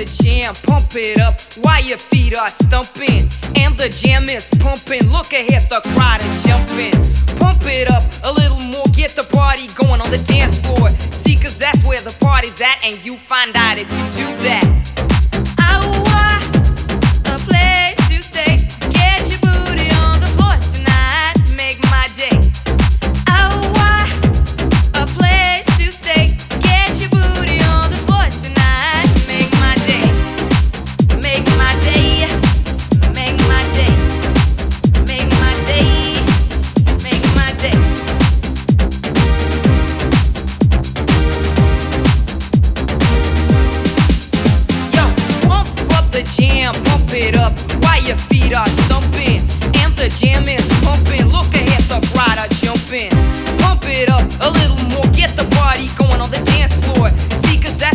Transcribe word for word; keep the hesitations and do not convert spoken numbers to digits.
the jam, pump it up while your feet are stumping. And the jam is pumping, look ahead, the crowd is jumping. Pump it up a little more, get the party going on the dance floor. See, cause that's where the party's at, and you find out if you do that. I want a place to stay, get your booty on the floor tonight, make my day. I want a place to stay, get your booty on the floor tonight, make my day, make my day, make my day, make my day, make my day. Yo, pump up the jam, pump it up while your feet are stumping. And the jam is pumping, look ahead, the crowd are jumping. Pump it up a little more, get the party going on the dance floor. See, cause that's